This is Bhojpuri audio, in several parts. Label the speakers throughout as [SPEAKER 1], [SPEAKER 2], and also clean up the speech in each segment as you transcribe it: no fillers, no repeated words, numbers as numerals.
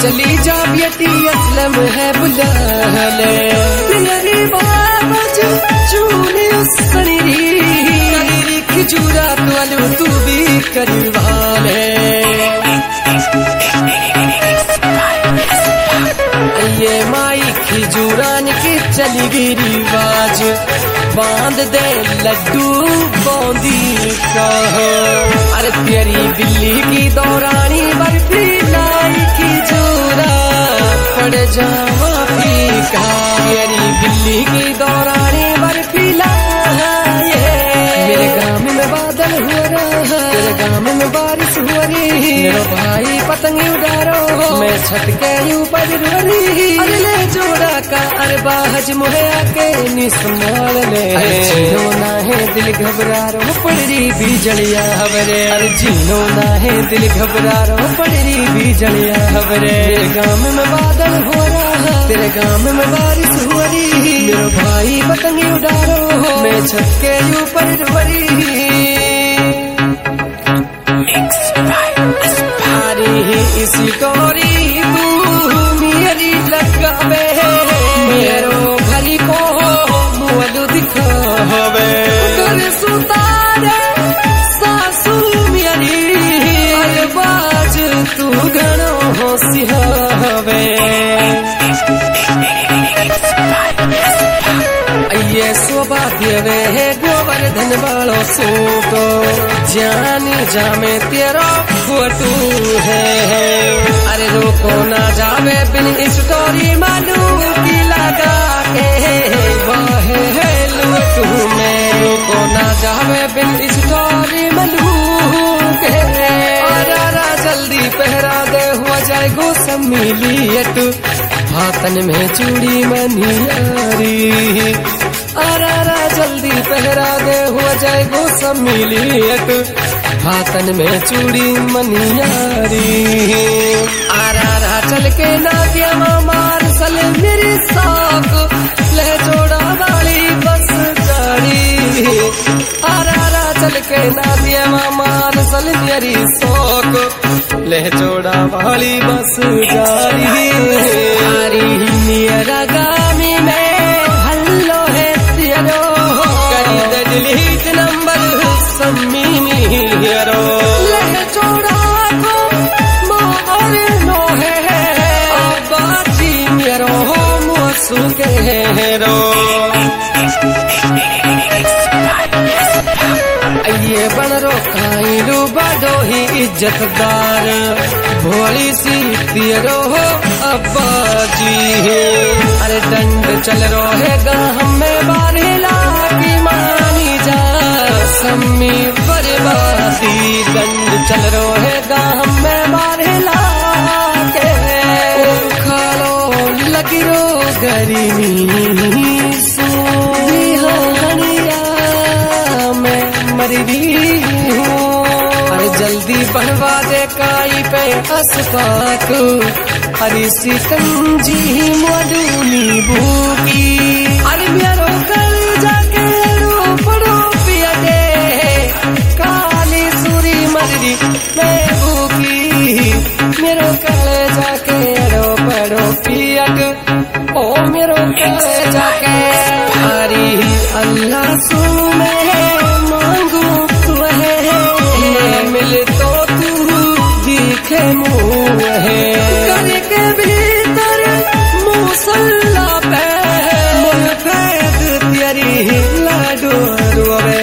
[SPEAKER 1] चली जा बेटी असलम है बुलाले तेरी बाबज चूने सनीरी खजूरा तो तू भी करवाले ये माई खजूरान की चली गई रिवाज बांध दे लड्डू बूंदी का अरे तेरी बिल्ली की दौरानी बर्फी लाई खजूरा पड़ जावा फीका तेरी बिल्ली की दौरानी बर्फी लाई मेरे गाँव में बादल हो रहा तेरे गाँव में बारिश हो रही मेरा भाई पतंग उड़ारो मैं छत के ऊपर रो रही अरे ले जोड़ा का अरे बाहज मुहे आके निस्माल ले जीनो ना है दिल घबरा रो पड़ी बिजलिया हवरे अरे जीनो ना है दिल घबरा रो पड़ी बिजलिया हवरे मेरे गाँव में बादल हो रहा तेरे गाँव में बारिश हो रही मेरा भाई पतंग उड़ारो मैं छत के ऊपर रो रही इसी टोरी तू मेरी लगावे मेरो भरी को मुअलु दिखावे कर सुतारे सासू मेरी अरे बाज तू घणो होशियावे ये शोभा देवे है गोवर्धन वालों सूटो जानी जामे तेरा फोटो है अरे रोको ना जावे बिन स्टोरी मालू की लगा के वाहे लूटू में रोको ना जावे बिन स्टोरी मालू के अरे जल्दी पहरा दे हुआ जाए गो सम्मिलियत हाथन में चूड़ी मनियारी अरे जल्दी पहरा दे हुआ जाए गो सम्मिलियत हाथन में चूड़ी मनियारी आरा चल के नादिया मार सल मेरी साक ले जोड़ा वाली बस गाड़ी आरा चल के नादिया मार सल मेरी साक ले जोड़ा वाली बस गाड़ी नियरा गामी में हल्लो है तेरो करी डिलीट नंबर सम्मी मेरो ले जोड़ा को मोर नो है बाजी मेरो मुसु के हेरो ये बनरो खाइलू बड़ो ही इज्जतदार भोली सी तेरो हो अब्बाजी अरे दंड चल रो है गाँव में बारेला की मानी जा सम्मी बर्बादी दंड चल रो है गाँव में बारेला के खालो लगी रो गरीनी अरे जल्दी बनवा दे काई पे असफाक अरे सिकंजी मधुनी भूकी अरे मेरो कल जाके रो पड़ो पिया दे काली सूरी मर्दी मैं भूकी मेरो कल जाके रो पड़ो पिया ओ मेरो कल जाके हरी अल्लाह सुने मिल तो तू दिखे मुँह है के भीतर मुसल्ला पे मुल्फैद तेरी लाडो रोवे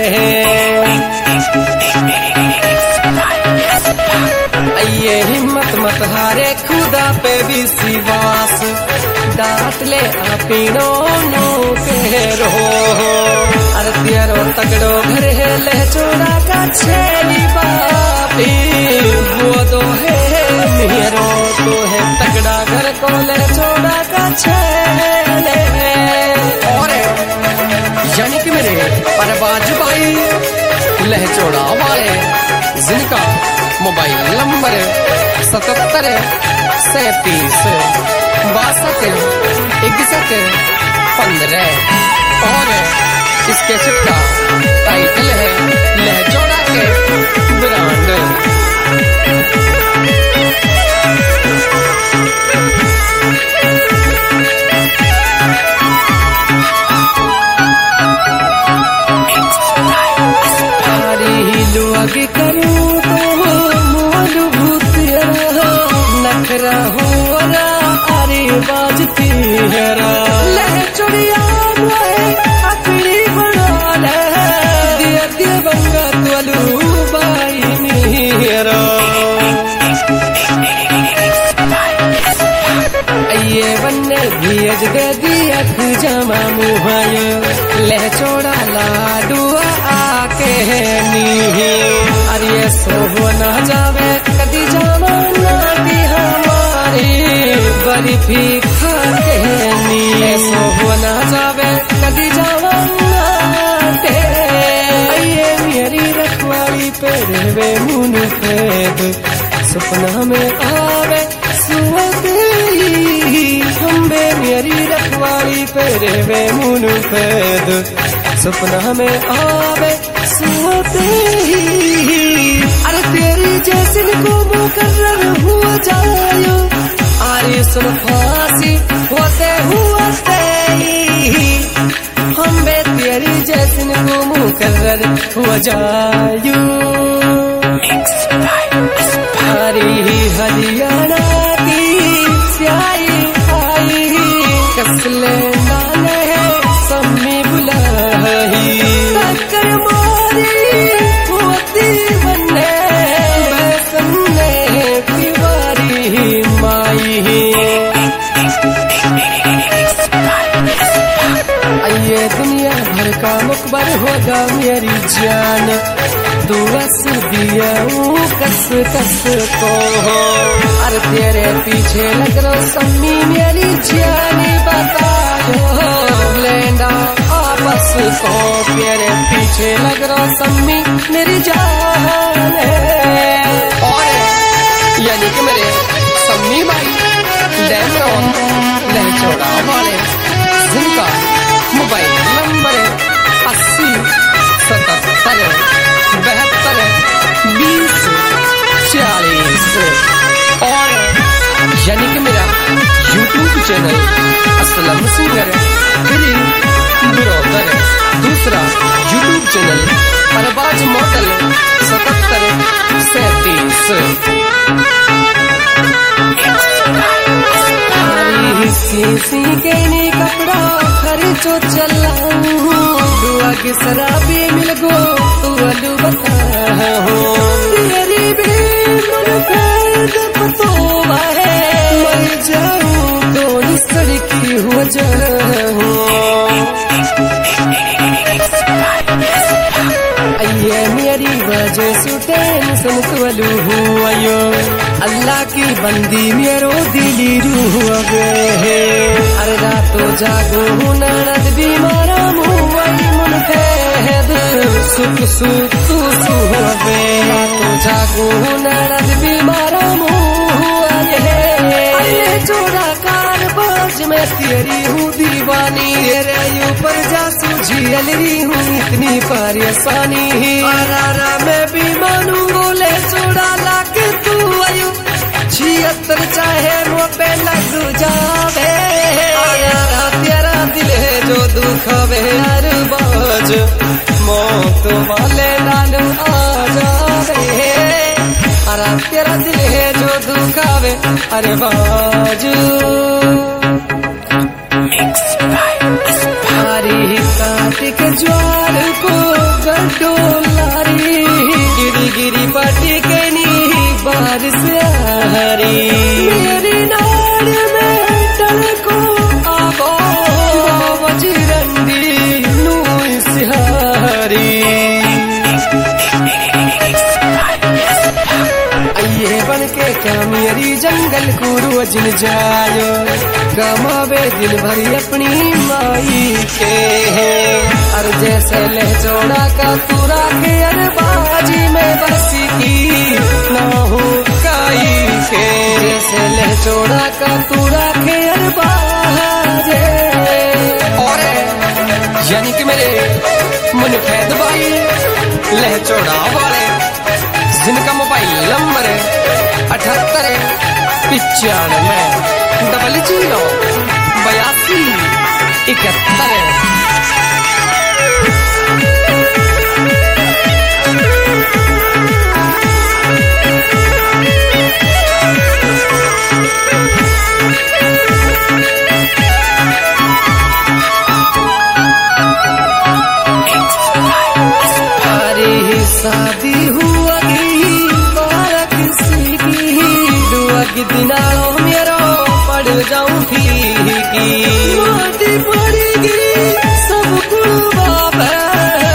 [SPEAKER 1] ये हिम्मत मत हारे खुदा पे विश्वास डांट ले अपनो नो के रो अरे तेरो तगड़ो घर है ले चोरा का छेली बापी वो तो है मेरो तो है तगड़ा घर को ले चोरा का छेले और यानी कि मेरे परबाज भाई लह चोड़ा वाले जिनका मोबाइल नंबर 77 37 62 61 15 और इस कैसेट का टाइटल है लहचोड़ा के ब्रांड। लाडुआ आके नी अरे सोहो न जावे कदी जावा नाटी हमारी बर्फी खाके नी सोहो न जावे कदी जावा नाटे ये मेरी रखवाली पे मुन फेद सपना में आवे सुवते खम्बे मेरी रखवाली पे मुन फेद सपना में आवे सुवते अरे तेरी जैसी को मुकर्रर हुआ जायो अरे सुन फांसी होते हम बे तेरी जैसी को मुकर्रर हुआ जायो हरी हरियाणा की स्याही आई कसले नाले सम्मी बुलाई टक्कर मारी होती बन्ने बैसने दीवारी माई ये दुनिया भर का मुकबर होगा मेरी जान दुआस दिया कस कस को अरे तेरे पीछे लग रहा सम्मी मेरी जानी बताओ लेंडा आपस को तेरे पीछे लग रहा सम्मी मेरी जान और यानी कि मेरे सम्मी भाई लह छोड़ा वाले जिनका मोबाइल नंबर 80 77 72 20 40 और यानी कि मेरा YouTube channel Aslam singer brother दूसरा YouTube चैनल अरबाज मॉडल 77 37 सी के नी कपड़ा खर्चो चलाऊं दुआ की शराबी मिल गो तू अलू बता हो तेरी भी मुनफेद पतो है मर जाऊं तो सड़की हो जाऊं ये मेरी वजह से टेंशन तुलू हुआ अल्लाह की बंदी मेरो दिली रूह गे अरे रातों जागो ननद बीमारा मुई मुन फैद सुख सुख तू सुहबे रातों जागो ननद बीमारा मुई अरे जोड़ा कार बाज में तेरी हूँ दीवानी तेरे ऊपर जा सूझी अलरी हूँ इतनी परेशानी आरा मैं भी मानू बोले जोड़ा लाके तू आयु 76 चाहे मुँह पे लग जावे तेरा दिल है जो दुखावे हर बाज मौत वाले लाल आ जावे अरे तेरा दिल है जो दुखावे अरे बाजू हरी काट के ज्वार को गड्ढो लारी गिरी गिरी पाटी के नी बारिश हरी मेरी नाड़ में डल को आबो बजरंगी नू सिहारी ये बन के क्या मेरी जंगल को रोज जायो कमावे दिन भरी अपनी माई के और जैसे लहचौड़ा का तू राखे अरबाजी में बसी की ना हो काई के जैसे लहचौड़ा का तू राखे अरबाजे और यानी कि मेरे मुनफैद भाई लहचौड़ा वाले जिनका मोबाइल नंबर 78 95 00 82 71 शादी हुआ की दिनालो मेरो पड़ जाऊं फीकी मोटी पड़ेगी सब कुल बाबा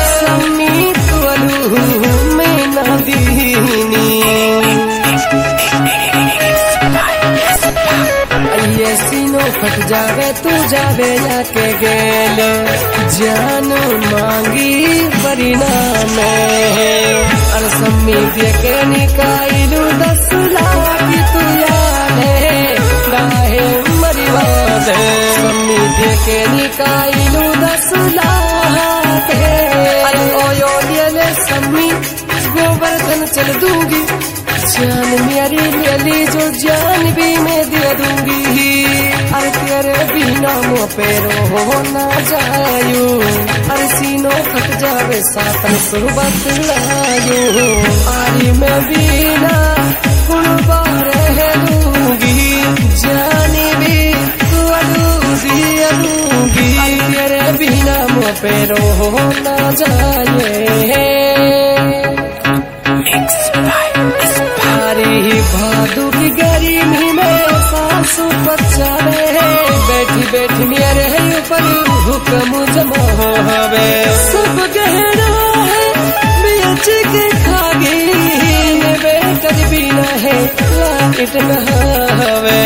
[SPEAKER 1] जावे या के गेल जान मांगी परिणाम अरे सम्मी के निकालू 10 लाख तू याले गाहे मरिवाद सम्मी के निकालू 10 लाख अरे ओयो ले सम्मी गोवर्धन चल दूंगी जान मेरी ले जो जान भी मैं दे दूंगी अरे तेरे बिना मुँह पे रो ना जायू अरे सीनों फट जावे सातन सुबत लायू आरी में बिना गुणबा रह दूंगी जानी भी तू अदूंगी अरे तेरे बिना मुँह पे रो ना जाए भादु की गर्मी में सासू बच्चा बैठी बैठी मेरे ऊपर हुक्म जमा हवे सब गहरा है बेच के खागी बेटर बिना है लाइट न हवे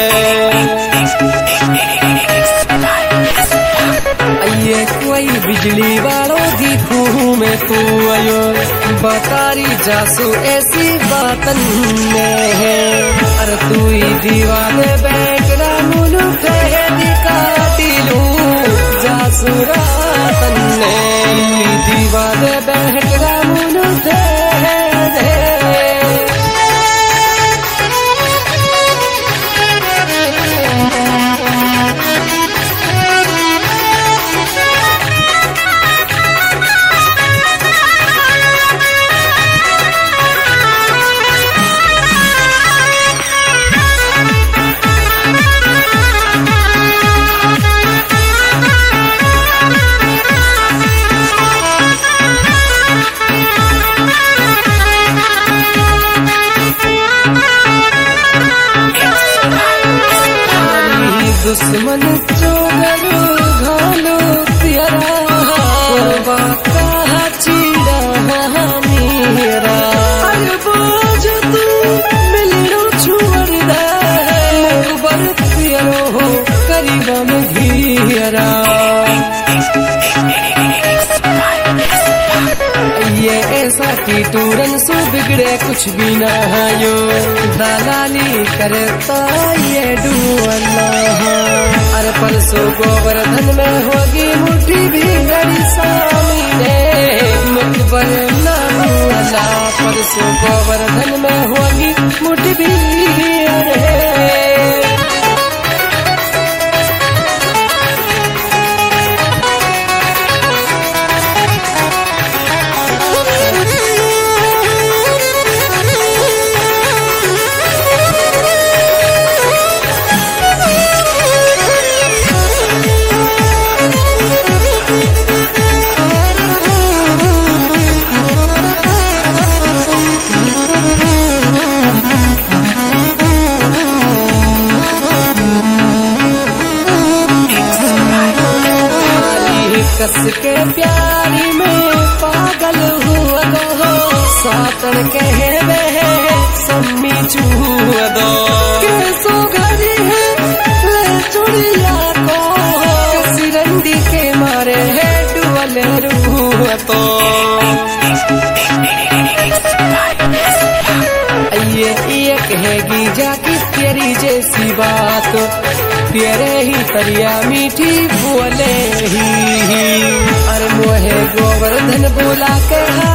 [SPEAKER 1] ये कोई बिजली वालों की खूह में तू आयो बतारी जासू ऐसी बातन में है अरे तू ही दीवाने बैठना मुल्क है दिखाती लू जासू रातन में दीवाने बैठना मुल्क है दुश्मन चोगरू घालो प्यारा बाका चीरा मेरा अरे बोझ तू मिलो छोड़ दे मुबर प्यारो करीबा में घेरा ये ऐसा टीटूरन सो बिगड़े कुछ भी ना यो दलाली करता ये डूअल्ला अरे परसों गोवर्धन में होगी मुट्ठी भी बड़ी सामने मुखबर ना हुआ परसों गोवर्धन में होगी मुट्ठी भी अरे कस के प्यारी में पागल हुआ दो सातन कहे वे सम्मी छुआ दो कैसो घरी है ले चुड़िया को सिरंडी के मारे है डुअल रूह तो ये कहेगी जाकी तेरी जैसी बात तेरे ही तरिया मीठी बोले ही अरे मोहे गोवर्धन बोला के